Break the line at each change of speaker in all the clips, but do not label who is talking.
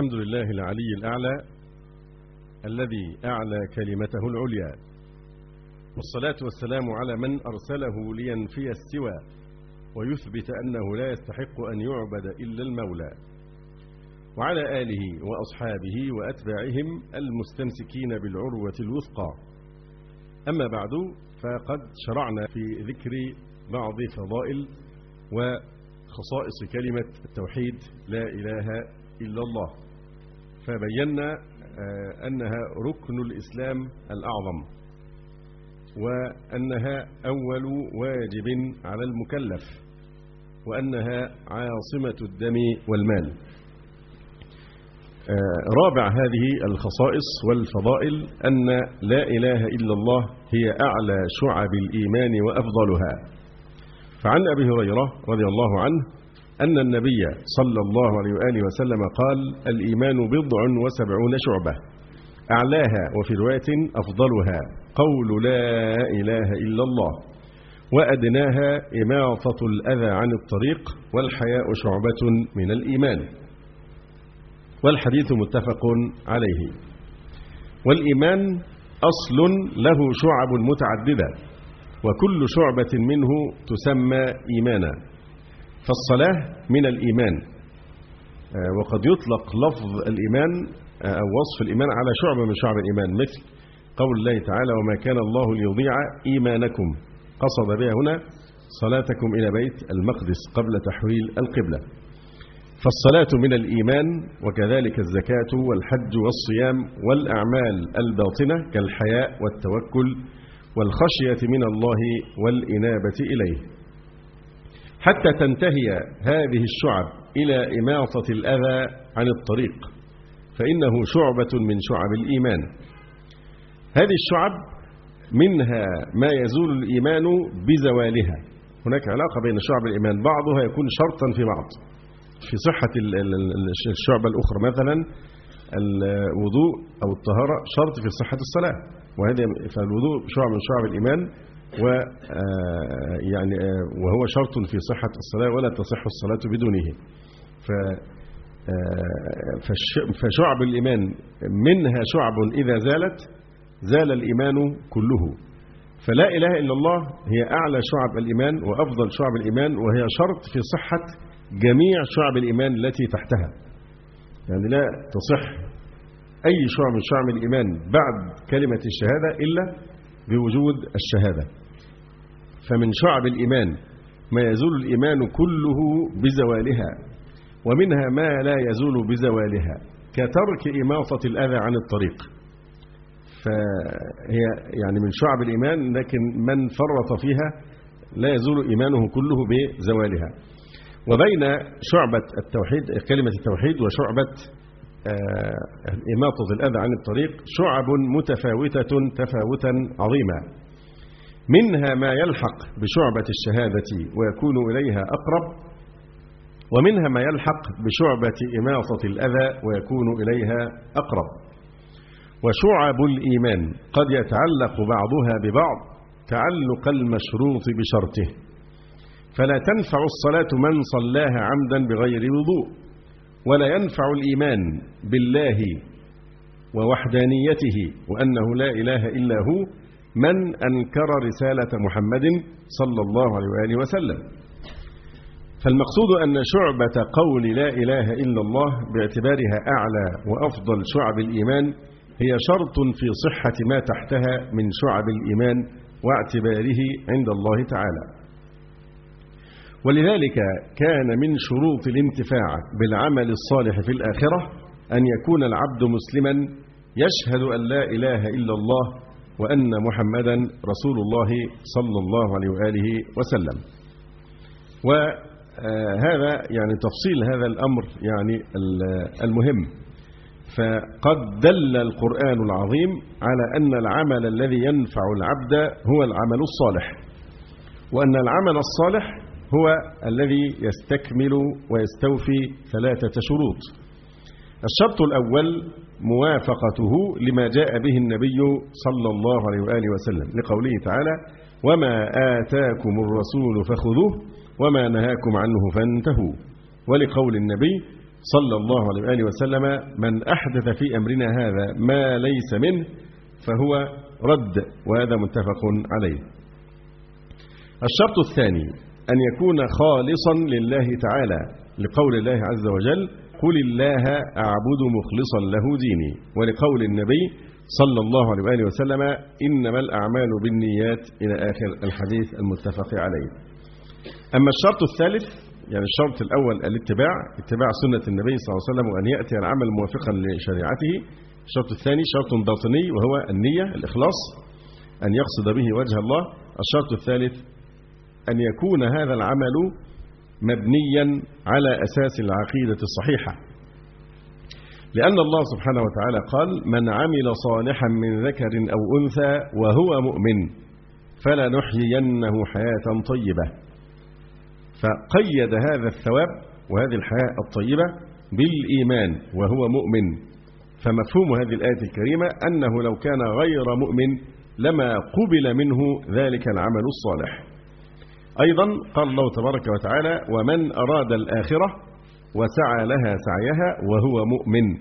الحمد لله العلي الأعلى الذي أعلى كلمته العليا، والصلاة والسلام على من أرسله لينفي السوى ويثبت أنه لا يستحق أن يعبد إلا المولى، وعلى آله وأصحابه وأتباعهم المستمسكين بالعروة الوثقى. أما بعد، فقد شرعنا في ذكر بعض فضائل وخصائص كلمة التوحيد لا إله إلا الله، فبينا أنها ركن الإسلام الأعظم، وأنها أول واجب على المكلف، وأنها عاصمة الدم والمال. رابع هذه الخصائص والفضائل أن لا إله إلا الله هي أعلى شعب الإيمان وأفضلها. فعن أبي هريرة رضي الله عنه أن النبي صلى الله عليه وآله وسلم قال: الإيمان 70 شعبة، أعلاها وفي رواية أفضلها قول لا إله إلا الله، وأدناها إماطة الأذى عن الطريق، والحياء شعبة من الإيمان. والحديث متفق عليه. والإيمان أصل له شعب متعددة، وكل شعبة منه تسمى إيمانا. فالصلاة من الإيمان، وقد يطلق لفظ الإيمان أو وصف الإيمان على شعبة من شعب الإيمان، مثل قول الله تعالى: وما كان الله ليضيع إيمانكم، قصد بها هنا صلاتكم إلى بيت المقدس قبل تحويل القبلة. فالصلاة من الإيمان، وكذلك الزكاة والحج والصيام والأعمال الباطنة كالحياء والتوكل والخشية من الله والإنابة إليه، حتى تنتهي هذه الشعب إلى إماطة الأذى عن الطريق، فإنه شعبة من شعب الإيمان. هذه الشعب منها ما يزول الإيمان بزوالها. هناك علاقة بين شعب الإيمان، بعضها يكون شرطا في بعض. في صحة الشعبة الأخرى مثلا الوضوء أو الطهارة شرط في صحة الصلاة، فالوضوء شعب من شعب الإيمان، وهو شرط في صحة الصلاة، ولا تصح الصلاة بدونه. فشعب الإيمان منها شعب إذا زالت زال الإيمان كله. فلا إله إلا الله هي أعلى شعب الإيمان وأفضل شعب الإيمان، وهي شرط في صحة جميع شعب الإيمان التي تحتها. يعني لا تصح أي شعب من شعب الإيمان بعد كلمة الشهادة إلا بوجود الشهادة. فمن شعب الإيمان ما يزول الإيمان كله بزوالها، ومنها ما لا يزول بزوالها كترك إماطة الأذى عن الطريق. فهي يعني من شعب الإيمان، لكن من فرط فيها لا يزول إيمانه كله بزوالها. وبين شعبة التوحيد كلمة التوحيد وشعبة إماطة الأذى عن الطريق شعب متفاوتة تفاوتا عظيما. منها ما يلحق بشعبة الشهادة ويكون إليها أقرب، ومنها ما يلحق بشعبة إماطة الأذى ويكون إليها أقرب. وشعب الإيمان قد يتعلق بعضها ببعض تعلق المشروط بشرطه، فلا تنفع الصلاة من صلاها عمدا بغير وضوء، ولا ينفع الإيمان بالله ووحدانيته وأنه لا إله إلا هو من أنكر رسالة محمد صلى الله عليه وآله وسلم. فالمقصود أن شعبة قول لا إله إلا الله باعتبارها أعلى وأفضل شعب الإيمان هي شرط في صحة ما تحتها من شعب الإيمان واعتباره عند الله تعالى. ولذلك كان من شروط الانتفاع بالعمل الصالح في الآخرة أن يكون العبد مسلما يشهد أن لا إله إلا الله وأن محمدا رسول الله صلى الله عليه وآله وسلم. وهذا يعني تفصيل هذا الأمر يعني المهم. فقد دل القرآن العظيم على أن العمل الذي ينفع العبد هو العمل الصالح، وأن العمل الصالح هو الذي يستكمل ويستوفي 3 شروط. الشرط الأول موافقته لما جاء به النبي صلى الله عليه وآله وسلم، لقوله تعالى: وما آتاكم الرسول فخذوه وما نهاكم عنه فانتهوا، ولقول النبي صلى الله عليه وآله وسلم: من أحدث في أمرنا هذا ما ليس منه فهو رد، وهذا متفق عليه. الشرط الثاني أن يكون خالصا لله تعالى، لقول الله عز وجل: قل الله أعبد مخلصا له ديني، ولقول النبي صلى الله عليه وآله وسلم: إنما الأعمال بالنيات، إلى آخر الحديث المتفق عليه. أما الشرط الثالث، يعني الشرط الأول الاتباع، اتباع سنة النبي صلى الله عليه وسلم، وأن يأتي العمل موافقا لشريعته. الشرط الثاني شرط باطني، وهو النية، الإخلاص، أن يقصد به وجه الله. الشرط الثالث أن يكون هذا العمل مبنيا على أساس العقيدة الصحيحة، لأن الله سبحانه وتعالى قال: من عمل صالحا من ذكر أو أنثى وهو مؤمن فلنحيينه حياة طيبة. فقيد هذا الثواب وهذه الحياة الطيبة بالإيمان وهو مؤمن. فمفهوم هذه الآية الكريمة أنه لو كان غير مؤمن لما قبل منه ذلك العمل الصالح. أيضا قال الله تبارك وتعالى: ومن أراد الآخرة وسعى لها سعيها وهو مؤمن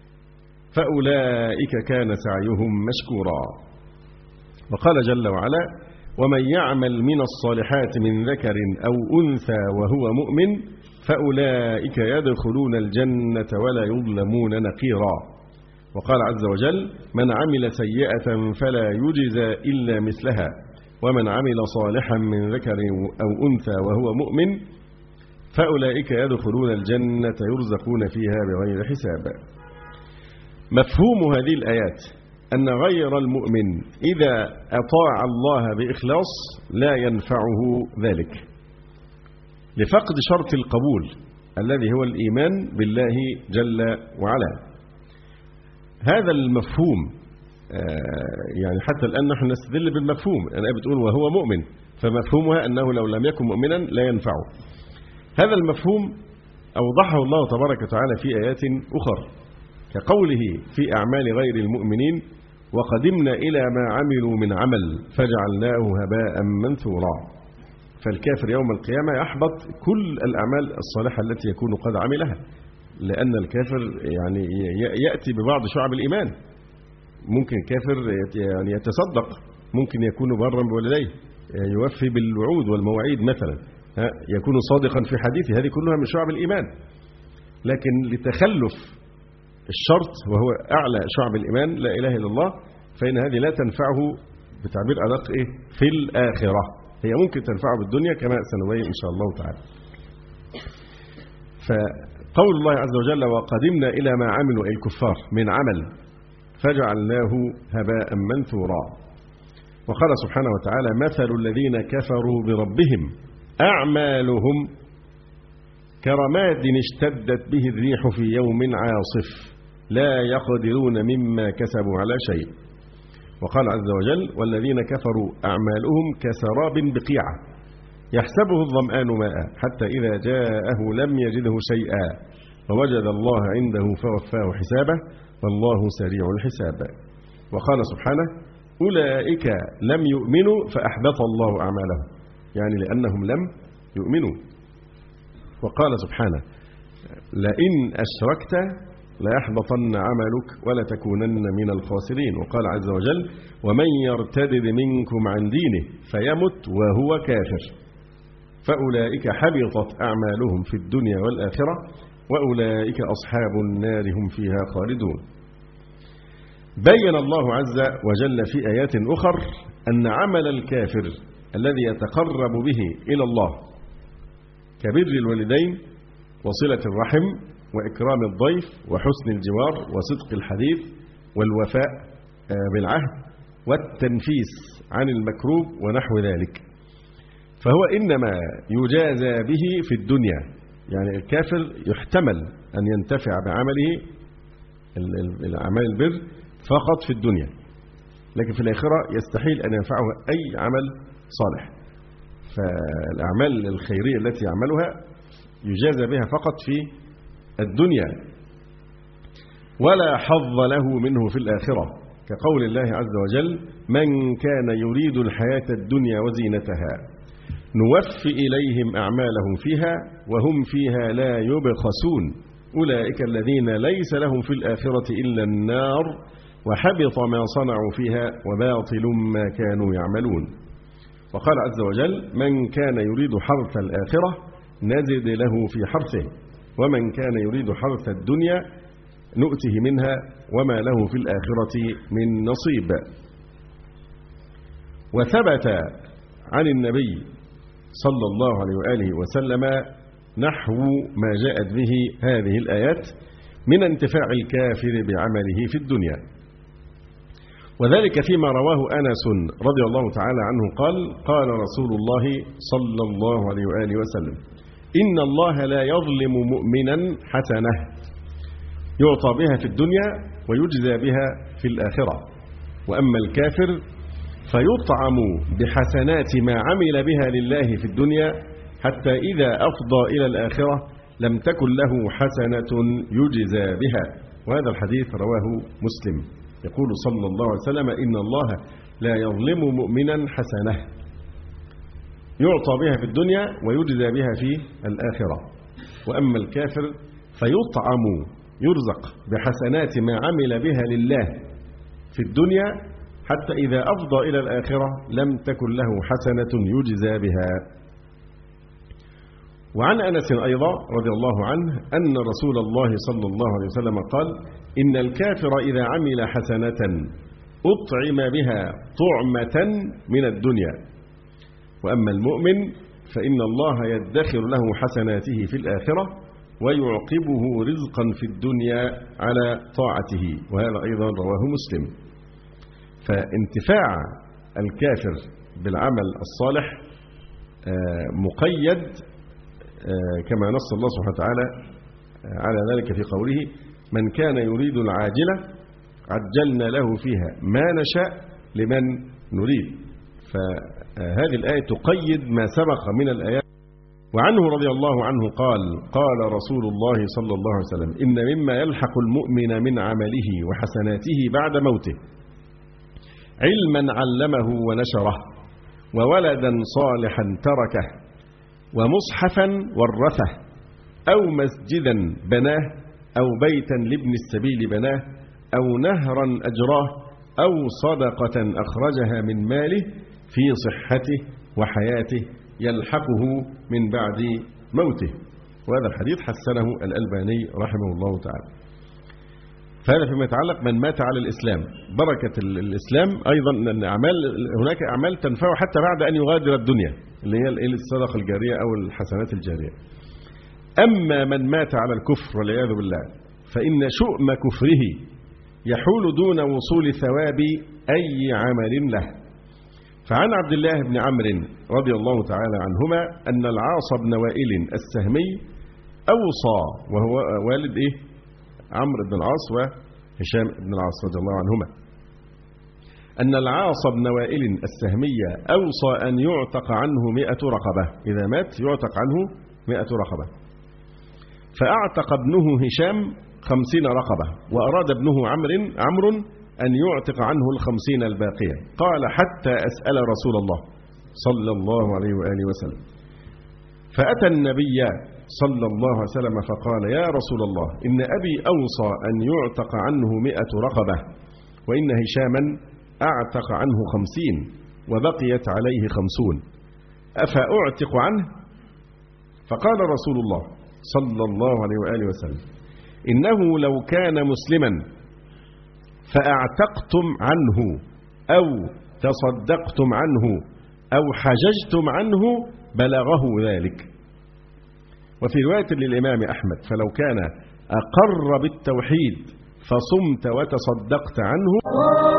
فأولئك كان سعيهم مشكورا. وقال جل وعلا: ومن يعمل من الصالحات من ذكر أو أنثى وهو مؤمن فأولئك يدخلون الجنة ولا يظلمون نقيرا. وقال عز وجل: من عمل سيئة فلا يجزى إلا مثلها ومن عمل صالحا من ذكر أو أنثى وهو مؤمن فأولئك يدخلون الجنة يرزقون فيها بغير حساب. مفهوم هذه الآيات أن غير المؤمن إذا أطاع الله بإخلاص لا ينفعه ذلك، لفقد شرط القبول الذي هو الإيمان بالله جل وعلا. هذا المفهوم يعني حتى الآن نحن نستدل بالمفهوم، الآية بتقول وهو مؤمن، فمفهومها أنه لو لم يكن مؤمنا لا ينفعه. هذا المفهوم أوضحه الله تبارك وتعالى في آيات أخرى، كقوله في أعمال غير المؤمنين: وقدمنا إلى ما عملوا من عمل فجعلناه هباء منثورا. فالكافر يوم القيامة يحبط كل الأعمال الصالحة التي يكون قد عملها، لأن الكافر يعني يأتي ببعض شعب الإيمان. ممكن الكافر يعني يتصدق، ممكن يكون برا بوالديه، يوفي بالوعود والمواعيد مثلا، يكون صادقا في حديثه، هذه كلها من شعب الإيمان. لكن لتخلف الشرط وهو أعلى شعب الإيمان لا إله إلا الله، فإن هذه لا تنفعه بتعبير أدق في الآخرة. هي ممكن تنفعه بالدنيا كما سنبين إن شاء الله تعالى. فقول الله عز وجل: وقدمنا إلى ما عملوا أي الكفار من عمل فجعلناه هباء منثورا. وقال سبحانه وتعالى: مثل الذين كفروا بربهم أعمالهم كرماد اشتدت به الريح في يوم عاصف لا يقدرون مما كسبوا على شيء. وقال عز وجل: والذين كفروا أعمالهم كسراب بقيعة يحسبه الظمآن ماء حتى إذا جاءه لم يجده شيئا ووجد الله عنده فوفاه حسابه والله سريع الحساب. وقال سبحانه: أولئك لم يؤمنوا فأحبط الله أعمالهم، يعني لأنهم لم يؤمنوا. وقال سبحانه: لئن أشركت ليحبطن عملك ولتكونن من الخاسرين. وقال عز وجل: ومن يرتدد منكم عن دينه فيمت وهو كافر فأولئك حبطت أعمالهم في الدنيا والآخرة وأولئك أصحاب النار هم فيها خالدون. بين الله عز وجل في آيات أخر أن عمل الكافر الذي يتقرب به إلى الله كبر الوالدين وصلة الرحم وإكرام الضيف وحسن الجوار وصدق الحديث والوفاء بالعهد والتنفيس عن المكروه ونحو ذلك، فهو إنما يجازى به في الدنيا. يعني الكافر يحتمل أن ينتفع بعمله الأعمال البر فقط في الدنيا، لكن في الآخرة يستحيل أن ينفعه أي عمل صالح. فالأعمال الخيرية التي يعملها يجازى بها فقط في الدنيا ولا حظ له منه في الآخرة، كقول الله عز وجل: من كان يريد الحياة الدنيا وزينتها نوفي إليهم أعمالهم فيها وهم فيها لا يبخسون أولئك الذين ليس لهم في الآخرة إلا النار وحبط ما صنعوا فيها وباطل ما كانوا يعملون. وقال عز وجل: من كان يريد حرث الآخرة نزد له في حرثه ومن كان يريد حرث الدنيا نؤته منها وما له في الآخرة من نصيب. وثبت عن النبي صلى الله عليه وآله وسلم نحو ما جاءت به هذه الآيات من انتفاع الكافر بعمله في الدنيا، وذلك فيما رواه أنس رضي الله تعالى عنه قال: قال رسول الله صلى الله عليه وآله وسلم: إن الله لا يظلم مؤمنا حسنة يعطى بها في الدنيا ويجزى بها في الآخرة، وأما الكافر فيطعم بحسنات ما عمل بها لله في الدنيا حتى إذا أفضى إلى الآخرة لم تكن له حسنة يجزى بها. وهذا الحديث رواه مسلم. يقول صلى الله عليه وسلم: إن الله لا يظلم مؤمنا حسنة يعطى بها في الدنيا ويجزى بها في الآخرة، وأما الكافر فيطعم يرزق بحسنات ما عمل بها لله في الدنيا حتى إذا أفضى إلى الآخرة لم تكن له حسنة يجزى بها. وعن أنس أيضا رضي الله عنه أن رسول الله صلى الله عليه وسلم قال: إن الكافر إذا عمل حسنة أطعم بها طعمة من الدنيا، وأما المؤمن فإن الله يدخر له حسناته في الآخرة ويعقبه رزقا في الدنيا على طاعته. وهذا أيضا رواه مسلم. فانتفاع الكافر بالعمل الصالح مقيد كما نص الله سبحانه وتعالى على ذلك في قوله: من كان يريد العاجلة عجلنا له فيها ما نشاء لمن نريد. فهذه الآية تقيد ما سبق من الآيات. وعنه رضي الله عنه قال: قال رسول الله صلى الله عليه وسلم: إن مما يلحق المؤمن من عمله وحسناته بعد موته علما علمه ونشره، وولدا صالحا تركه، ومصحفا ورثه، أو مسجدا بناه، أو بيتا لابن السبيل بناه، أو نهرا أجراه، أو صدقة أخرجها من ماله في صحته وحياته يلحقه من بعد موته. وهذا الحديث حسنه الألباني رحمه الله تعالى. فهذا فيما يتعلق من مات على الإسلام. بركة الإسلام أيضا أن هناك أعمال تنفعه حتى بعد أن يغادر الدنيا، اللي هي الصدقة الجارية أو الحسنات الجارية. أما من مات على الكفر والعياذ بالله فإن شؤم كفره يحول دون وصول ثواب أي عمل له. فعن عبد الله بن عمرو رضي الله تعالى عنهما أن العاص بن وائل السهمي أوصى، وهو والد عمرو بن العاص وهشام بن العاص رضي الله عنهما، أن العاص بن وائل السهمي أوصى أن يعتق عنه 100 رقبة، إذا مات يعتق عنه 100 رقبة. فأعتق ابنه هشام 50 رقبة، وأراد ابنه عمرو أن يعتق عنه 50 الباقية. قال: حتى أسأل رسول الله صلى الله عليه وآله وسلم. فأتى النبي صلى الله عليه وسلم فقال: يا رسول الله، إن أبي أوصى أن يعتق عنه 100 رقبة، وإن هشاما أعتق عنه 50 وبقيت عليه 50، أفأعتق عنه؟ فقال رسول الله صلى الله عليه وآله وسلم: إنه لو كان مسلما فأعتقتم عنه أو تصدقتم عنه أو حججتم عنه بلغه ذلك. وفي رواية للإمام أحمد: فلو كان أقر بالتوحيد فصمت وتصدقت عنه